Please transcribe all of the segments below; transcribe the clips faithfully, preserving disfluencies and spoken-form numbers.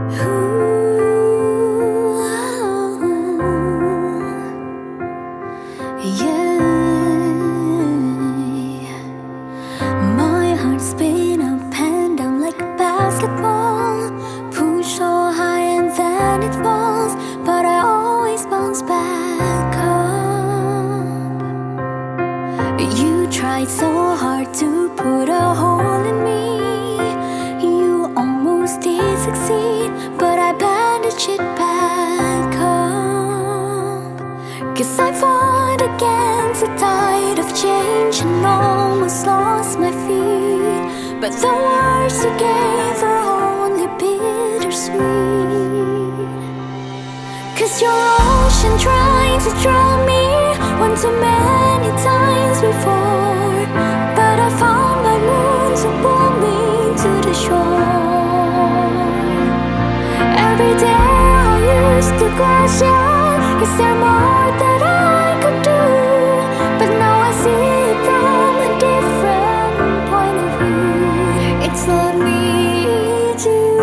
My heart spin up and down like a basketball, push so high and then it falls, but I always bounce back up. You tried so hard to put a hole in me, you almost did succeed, but I bandaged it back up. Cause I fought against the tide of change and almost lost my feet, but the words you gave are only bittersweet. Cause your ocean tried to drown me one too many times before, but I found my moon to pull me to the shore. Every day I used to question, is there more that I could do? But now I see it from a different point of view. It's not me too,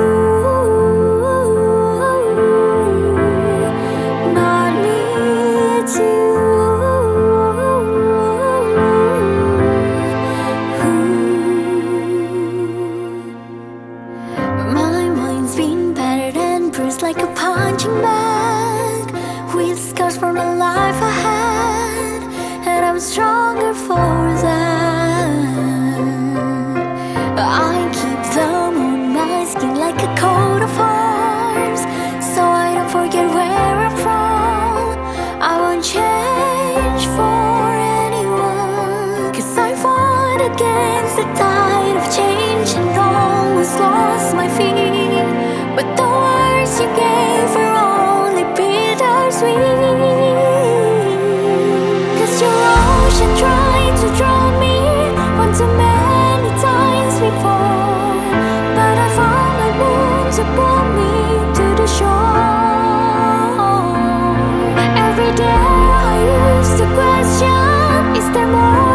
not me too. My mind's been battered and bruised like a punching bag, with scars from the life I had, and I'm stronger for that. I keep them on my skin like a coat of arms, so I don't forget where I'm from. I won't change for anyone, cause I fought against the tide of change and almost lost my feet, but the words you gave are only bittersweet. Cause your ocean tried to drown me one too many times before, but I found my moon to pull me to the shore. Every day I used to question, is there more